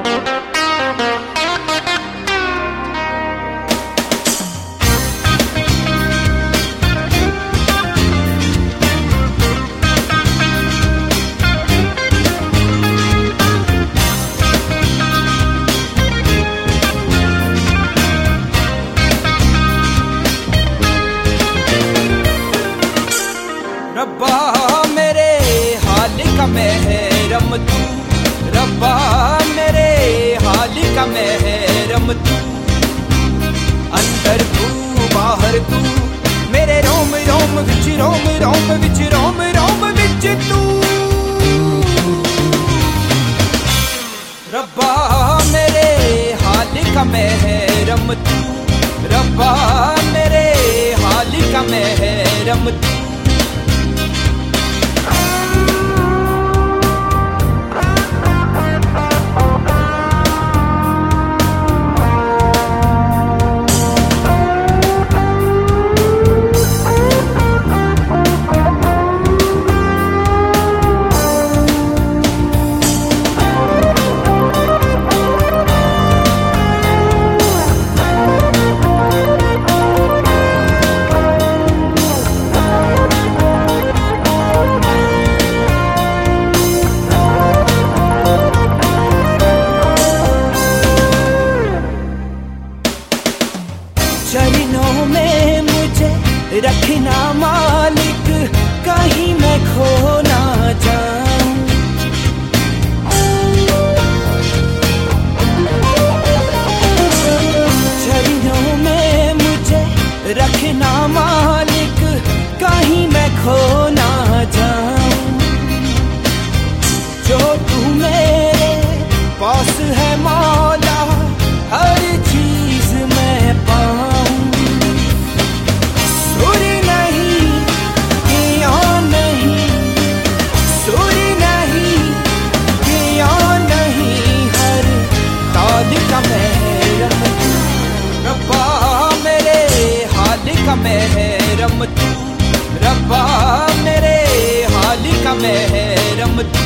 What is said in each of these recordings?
रब्बा मेरे हाल का महरम तू, रब्बा मेरे हाल का महरम तू, अंदर तू बाहर तू, मेरे रोम रोम विच रोम रोम विच रोम रोम विच तू। रब्बा मेरे हाल का महरम तू, रब्बा मेरे हाल का महरम तू। चरणों में मुझे रखना मालिक, कहीं मैं खो ना जाऊं। चरणों में मुझे रखना मालिक, कहीं मैं खो ना जाऊं। जो तू मेरे पास है मौला, हर चीज मैं पाऊं। रब्बा मेरे हाल का महरम तू, रब्बा मेरे हाल का महरम तू।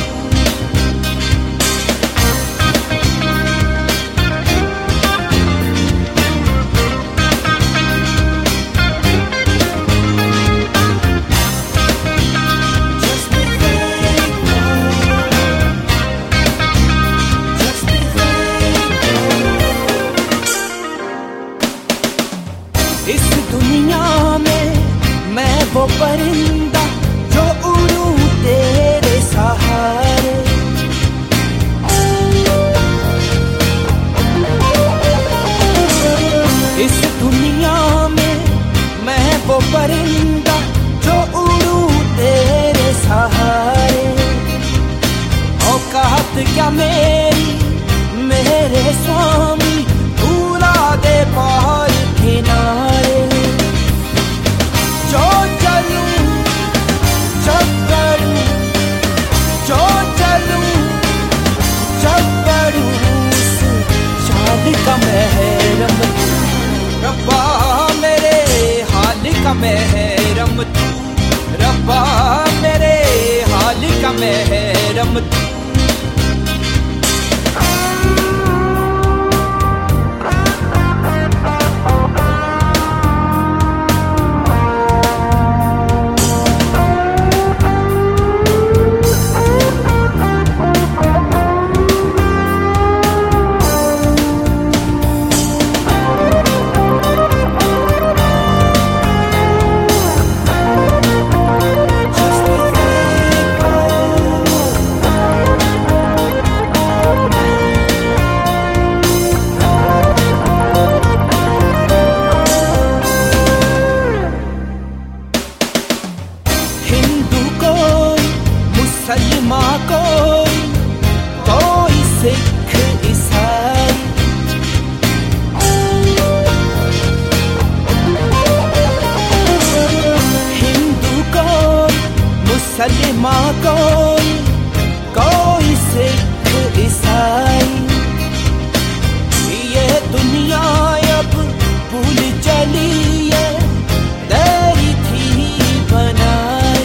इस दुनिया में मैं वो परिंदा जो उड़ूं तेरे सहारे। इस दुनिया में मैं वो परिंदा जो उड़ूं तेरे सहारे। औकात क्या मेरी मेरे स्वामी, भूला दे पार किनारे। जो चलूं जब करूं, जो चलूं जब करूं, उस चाँद का महरम तू। रब्बा मेरे हाल का महरम तू, रब्बा मेरे हाल का महरम तू। मुसलमान कोई सिख ईसाई, हिंदू कोई मुसलमान कोई सिख ईसाई। ये दुनिया अब भूल चली है, तेरी थी बनाई।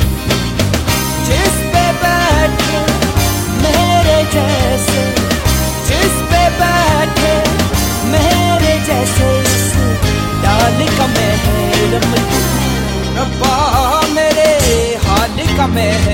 जिस पे बैठे मेरे जैसे में है।